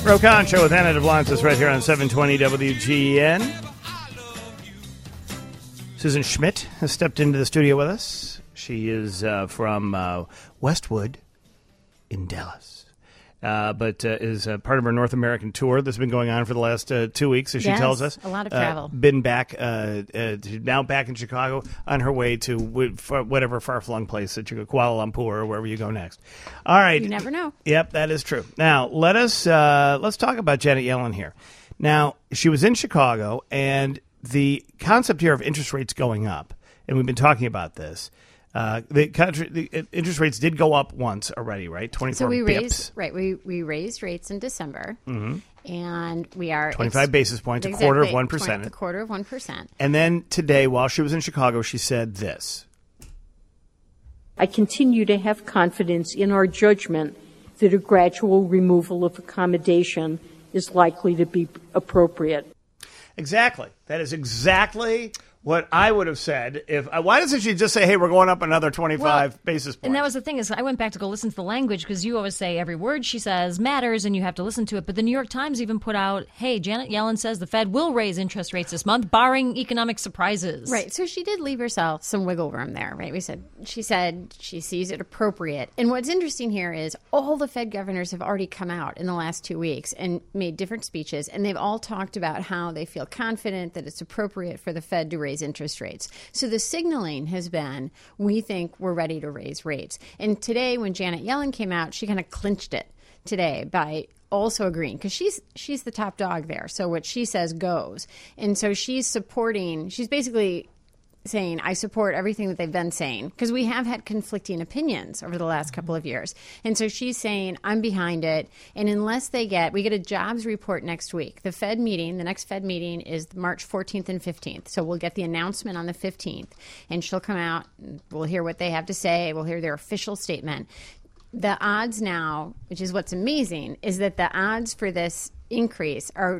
Rokan Show with Anna DeBlantis right here on 720 WGN. Susan Schmidt has stepped into the studio with us. She is from Westwood in Dallas, but is part of her North American tour that's been going on for the last 2 weeks, as she tells us. A lot of travel. Been back, now back in Chicago, on her way to whatever far-flung place that you go, Kuala Lumpur or wherever you go next. All right. You never know. Yep, that is true. Now, let's talk about Janet Yellen here. Now, she was in Chicago, and the concept here of interest rates going up, and we've been talking about this. The interest rates did go up once already, right? 24 so we bips. We raised rates in December, and we are 25 basis points, exactly, a quarter of 1%. A quarter of 1%. And then today, while she was in Chicago, she said this. I continue to have confidence in our judgment that a gradual removal of accommodation is likely to be appropriate. Exactly. That is exactly what I would have said. Why doesn't she just say, hey, we're going up another 25 basis points? And that was the thing, is I went back to go listen to the language, because you always say every word she says matters and you have to listen to it. But the New York Times even put out, hey, Janet Yellen says the Fed will raise interest rates this month, barring economic surprises. Right. So she did leave herself some wiggle room there, right? She said she sees it appropriate. And what's interesting here is all the Fed governors have already come out in the last 2 weeks and made different speeches, and they've all talked about how they feel confident that it's appropriate for the Fed to raise interest rates. So the signaling has been, we think we're ready to raise rates. And today, when Janet Yellen came out, she kind of clinched it today by also agreeing, because she's the top dog there. So what she says goes. And so she's basically saying, I support everything that they've been saying, because we have had conflicting opinions over the last couple of years. And so she's saying, I'm behind it. And unless we get a jobs report next week, the next Fed meeting is March 14th and 15th. So we'll get the announcement on the 15th, and she'll come out, we'll hear what they have to say, we'll hear their official statement. The odds now, which is what's amazing, is that the odds for this increase are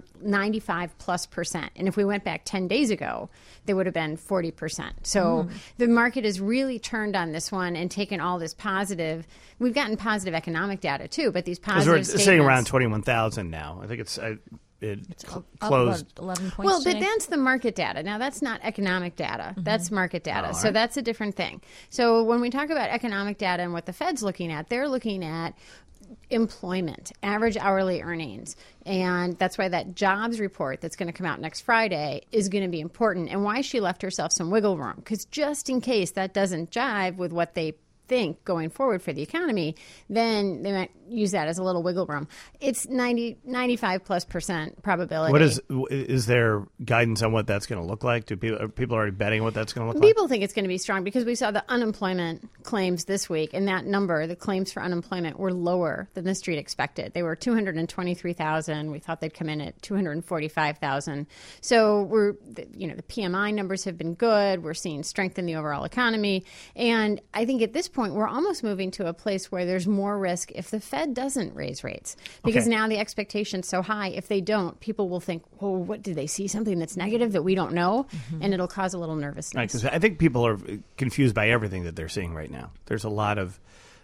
95+%. And if we went back 10 days ago, they would have been 40%. So the market has really turned on this one and taken all this positive. We've gotten positive economic data too, but these positive statements. We're sitting around 21,000 now. I think it's closed. 11 points. Well, today. but that's the market data. Now, that's not economic data. That's market data. So that's a different thing. So when we talk about economic data and what the Fed's looking at, they're looking at employment, average hourly earnings. And that's why that jobs report that's going to come out next Friday is going to be important, and why she left herself some wiggle room. Because just in case that doesn't jive with what they think going forward for the economy, then they might use that as a little wiggle room. It's 95+% probability. Is there guidance on what that's going to look like? Are people already betting what that's going to look like? People think it's going to be strong because we saw the unemployment claims this week, and that number, the claims for unemployment, were lower than the street expected. They were 223,000. We thought they'd come in at 245,000. So the PMI numbers have been good. We're seeing strength in the overall economy, and I think at this point we're almost moving to a place where there's more risk if the Fed doesn't raise rates, because now the expectation's so high. If they don't, people will think, well, what, did they see something that's negative that we don't know? And it'll cause a little nervousness. Right, 'cause I think people are confused by everything that they're seeing right now. There's a lot of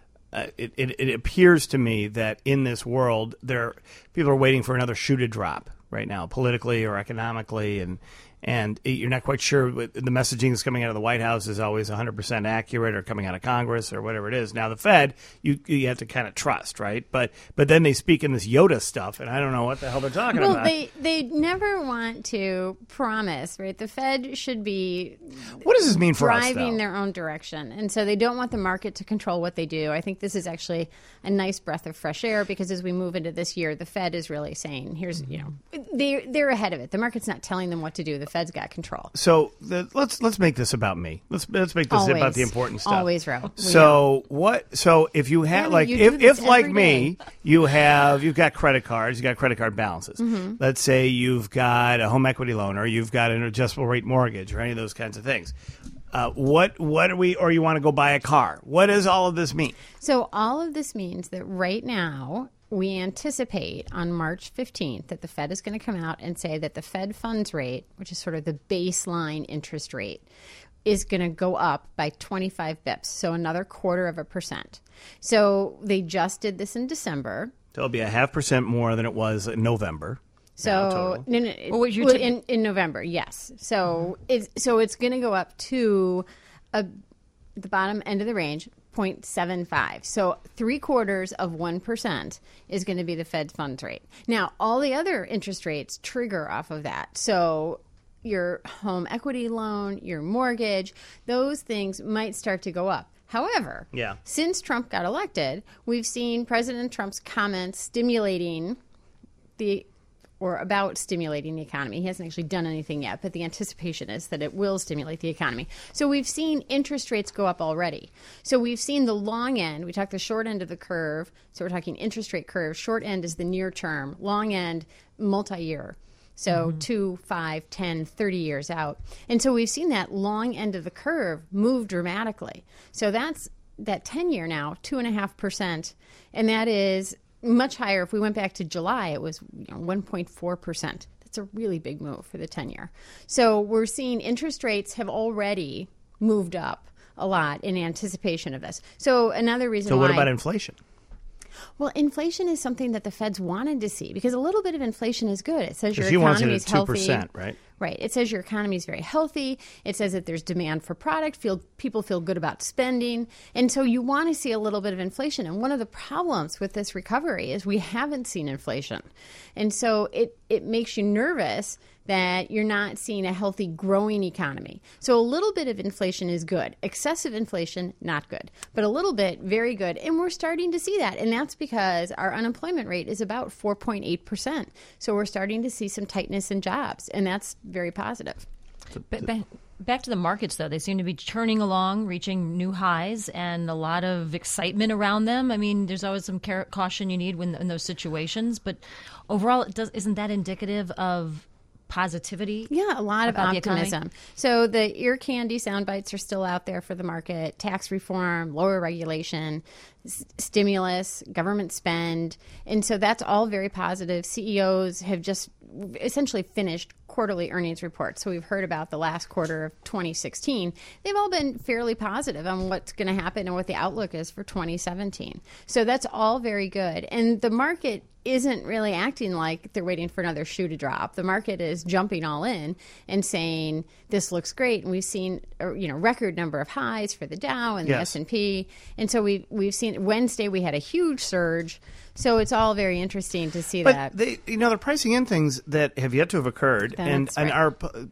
it appears to me that in this world, people are waiting for another shoe to drop right now, politically or economically, and you're not quite sure the messaging that's coming out of the White House is always 100% accurate, or coming out of Congress or whatever it is. Now, the Fed, you have to kind of trust, right? But then they speak in this Yoda stuff, and I don't know what the hell they're talking about. Well, they never want to promise, right? The Fed should be what does this mean for us, driving their own direction. And so they don't want the market to control what they do. I think this is actually a nice breath of fresh air, because as we move into this year, the Fed is really saying, they're ahead of it. The market's not telling them what to do. The Fed's got control. So let's make this about me. Let's make this about the important stuff. Always, Ro. So if you have if like me, you've got credit cards, you got credit card balances. Let's say you've got a home equity loan, or you've got an adjustable rate mortgage, or any of those kinds of things. What are we? Or you want to go buy a car? What does all of this mean? So all of this means that right now, we anticipate on March 15th that the Fed is going to come out and say that the Fed funds rate, which is sort of the baseline interest rate, is going to go up by 25 bips, so another 0.25%. So they just did this in December. it'll be 0.5% more than it was in November. So in November, yes. So it's going to go up to the bottom end of the range, 0.75. So 0.75% is going to be the Fed's funds rate. Now, all the other interest rates trigger off of that. So your home equity loan, your mortgage, those things might start to go up. However, since Trump got elected, we've seen President Trump's comments stimulating about stimulating the economy. He hasn't actually done anything yet, but the anticipation is that it will stimulate the economy. So we've seen interest rates go up already. So we've seen the long end. We talk the short end of the curve. So we're talking interest rate curve. Short end is the near term. Long end, multi-year. So 2, 5, 10, 30 years out. And so we've seen that long end of the curve move dramatically. So that's that 10-year now, 2.5%. And that is much higher. If we went back to July, it was 1.4%. That's a really big move for the 10-year. So we're seeing interest rates have already moved up a lot in anticipation of this. So another reason why... So what about inflation? Well, inflation is something that the Fed's wanted to see because a little bit of inflation is good. It says your economy is healthy. 2%, right? Right. It says your economy is very healthy. It says that there's demand for product. People feel good about spending. And so you want to see a little bit of inflation. And one of the problems with this recovery is we haven't seen inflation. And so it makes you nervous that you're not seeing a healthy growing economy. So a little bit of inflation is good. Excessive inflation, not good. But a little bit, very good. And we're starting to see that. And that's because our unemployment rate is about 4.8%. So we're starting to see some tightness in jobs. And that's very positive. Back to the markets, though. They seem to be churning along, reaching new highs, and a lot of excitement around them. I mean, there's always some caution you need in those situations. But overall, isn't that indicative of positivity? Yeah, a lot of optimism. So the ear candy sound bites are still out there for the market. Tax reform, lower regulation, stimulus, government spend. And so that's all very positive. CEOs have just essentially finished quarterly earnings reports. So we've heard about the last quarter of 2016. They've all been fairly positive on what's going to happen and what the outlook is for 2017. So that's all very good. And the market isn't really acting like they're waiting for another shoe to drop. The market is jumping all in and saying this looks great. And we've seen record number of highs for the Dow and the S&P. And so we've seen Wednesday we had a huge surge. So it's all very interesting to see that. But they're pricing in things that have yet to have occurred, and are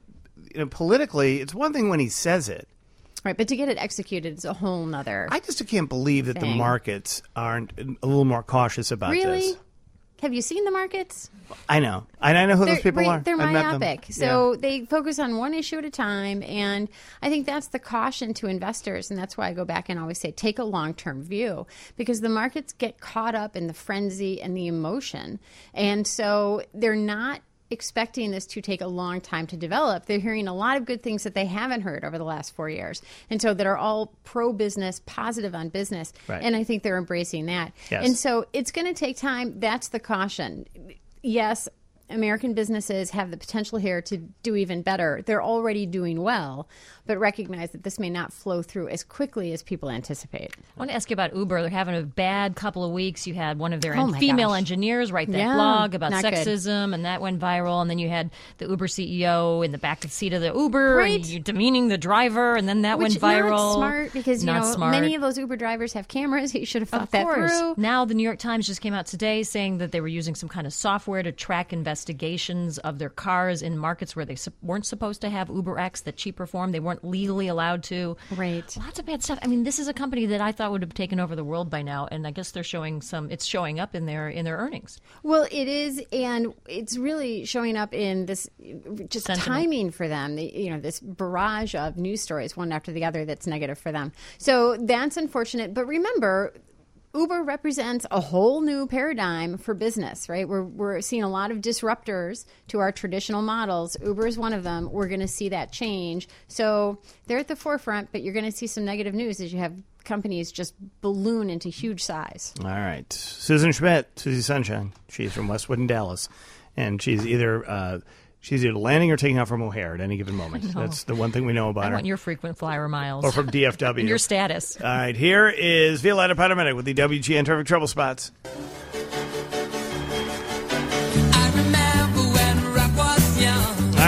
politically, it's one thing when he says it, right? But to get it executed is a whole nother. I just can't believe that the markets aren't a little more cautious about this. Really? Have you seen the markets? I know. I know who those people are. They're myopic. So they focus on one issue at a time. And I think that's the caution to investors. And that's why I go back and always say, take a long-term view. Because the markets get caught up in the frenzy and the emotion. And so they're not expecting this to take a long time to develop. They're hearing a lot of good things that they haven't heard over the last 4 years. And so that are all pro-business, positive on business. Right. And I think they're embracing that. Yes. And so it's going to take time. That's the caution. Yes, American businesses have the potential here to do even better. They're already doing well, but recognize that this may not flow through as quickly as people anticipate. I want to ask you about Uber. They're having a bad couple of weeks. You had one of their female engineers write that blog about sexism, and that went viral. And then you had the Uber CEO in the back seat of the Uber, and you demeaning the driver, and then that went viral. Not smart, because many of those Uber drivers have cameras. You should have thought that through. Now the New York Times just came out today saying that they were using some kind of software to track investigations of their cars in markets where they weren't supposed to have UberX, the cheaper form. They weren't legally allowed to. Right. Lots of bad stuff. I mean, this is a company that I thought would have taken over the world by now, and I guess they're showing it's showing up in their earnings. Well, it is, and it's really showing up in this just timing for them. This barrage of news stories, one after the other, that's negative for them. So that's unfortunate. But remember, Uber represents a whole new paradigm for business, right? We're seeing a lot of disruptors to our traditional models. Uber is one of them. We're going to see that change. So they're at the forefront, but you're going to see some negative news as you have companies just balloon into huge size. All right. Susan Schmidt, Susie Sunshine. She's from Westwood in Dallas. And she's either landing or taking off from O'Hare at any given moment. That's the one thing we know about her. I want your frequent flyer miles. Or from DFW. And your status. All right, here is Violetta Paramedic with the WGN Traffic Trouble Spots.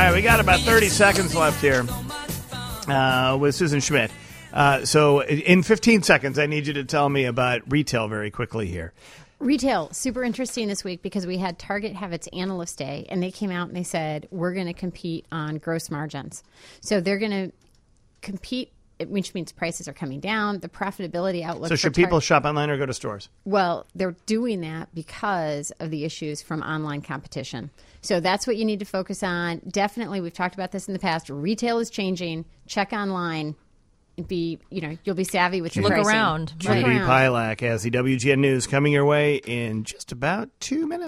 right, we got about 30 seconds left here with Susan Schmidt. So in 15 seconds, I need you to tell me about retail very quickly here. Retail, super interesting this week because we had Target have its Analyst Day, and they came out and they said, we're going to compete on gross margins. So they're going to compete, which means prices are coming down. The profitability outlook. So should people shop online or go to stores? Well, they're doing that because of the issues from online competition. So that's what you need to focus on. Definitely, we've talked about this in the past. Retail is changing. Check online. You'll be savvy with your Look pricing. around. Judy Pilak has the WGN News coming your way in just about 2 minutes.